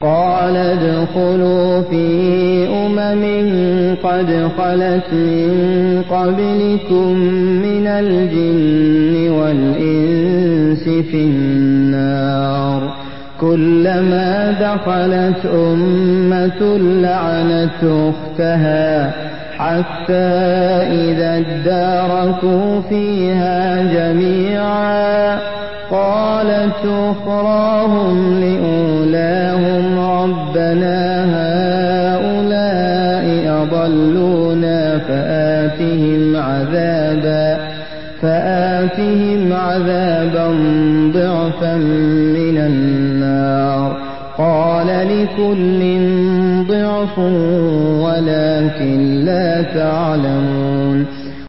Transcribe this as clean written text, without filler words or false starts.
قال ادخلوا في قد خلت من قبلكم من الجن والإنس في النار كلما دخلت أمة لعنت أختها حتى إذا اداركوا فيها جميعا قالت أخراهم لأولاهم ربنا هؤلاء أضلونا فآتهم عذابا ضعفا من النار قال لكل ضعف ولكن لا تعلمون